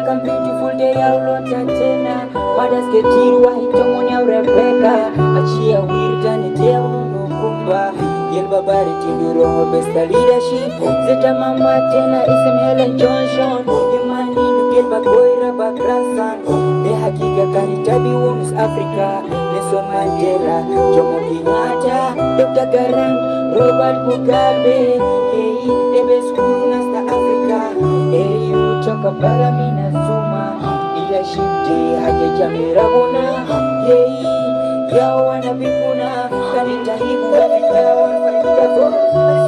Welcome beautiful day aulota tena. Madas ketiru wa hitomoni au Rebecca. Achia wirda ni teo nukumba. Yel babari tinduro besta leadership. Zeta mama tena isem Helen Johnson. Imani nugel bagoira bakrasan. De hakika kanitabi wonus Africa. Nelson Mandela, Jomo Kenyatta, Dr. Garang, Robert Mugabe. Hey, ebe skulu nasta Africa. Hey, uchoka bara mina Zuma. Leadership day haja jamira bona. Hey, yao wana bikuna. Kanita hibu Africa, wanafanya